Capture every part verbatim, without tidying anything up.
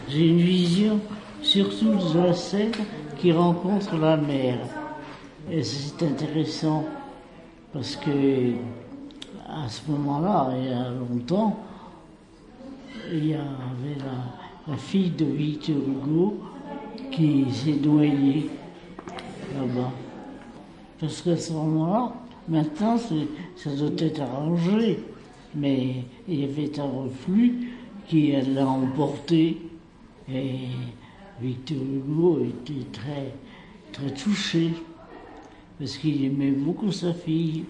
j'ai une vision surtout de la scène qui rencontre la mer. Et c'est intéressant parce que à ce moment-là, il y a longtemps, il y avait la, la fille de Victor Hugo qui s'est noyée là-bas. Parce qu'à ce moment-là, maintenant, ça doit être arrangé, mais il y avait un reflux qui l'a emporté. Et Victor Hugo était très, très touché, parce qu'il aimait beaucoup sa fille.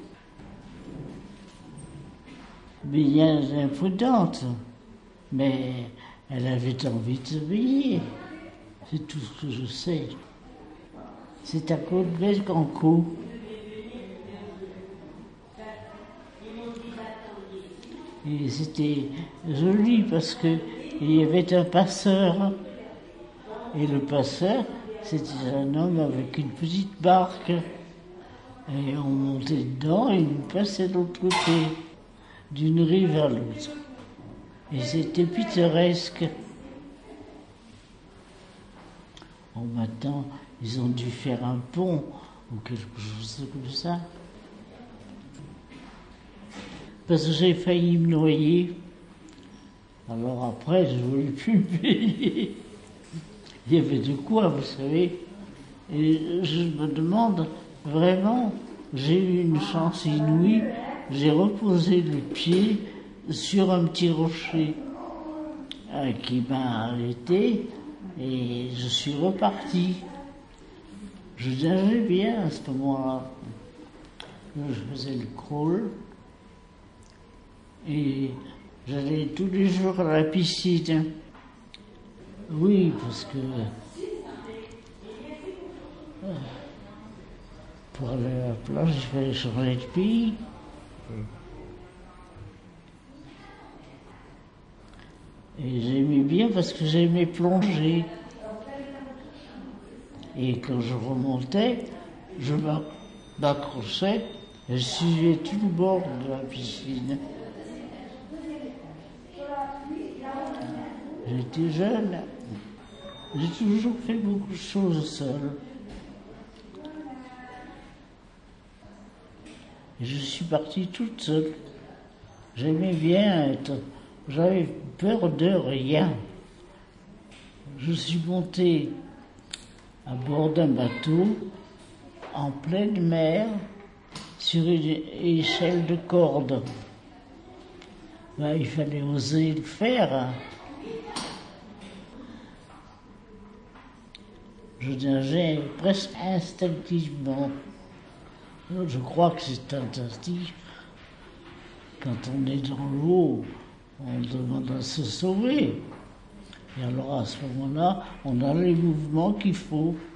Mais il y a une imprudente, mais elle avait envie de se baigner. C'est tout ce que je sais. C'est à Côte-Belle-Canco. Et c'était joli parce que il y avait un passeur. Et le passeur, c'était un homme avec une petite barque. Et on montait dedans et il passait de l'autre côté, d'une rive à l'autre. Et c'était pittoresque. Bon, maintenant, ils ont dû faire un pont ou quelque chose comme ça. Parce que j'ai failli me noyer. Alors après, je ne voulais plus me payer. Il y avait de quoi, vous savez. Et je me demande, vraiment, j'ai eu une chance inouïe. J'ai reposé le pied sur un petit rocher euh, qui m'a arrêté et je suis reparti. Je nageais bien à ce moment-là. Je faisais le crawl et j'allais tous les jours à la piscine. Oui, parce que euh, pour aller à la plage, il fallait changer de pays. Et j'aimais bien parce que j'aimais plonger. Et quand je remontais, je m'accrochais et je suivais tout le bord de la piscine. J'étais jeune. J'ai toujours fait beaucoup de choses seule. Et je suis partie toute seule. J'aimais bien être... J'avais peur de rien. Je suis montée à bord d'un bateau, en pleine mer, sur une échelle de corde. Ben, il fallait oser le faire. Je nageais presque instinctivement. Je crois que c'est instinctif. Quand on est dans l'eau, on demande à se sauver. Et alors à ce moment-là, on a les mouvements qu'il faut.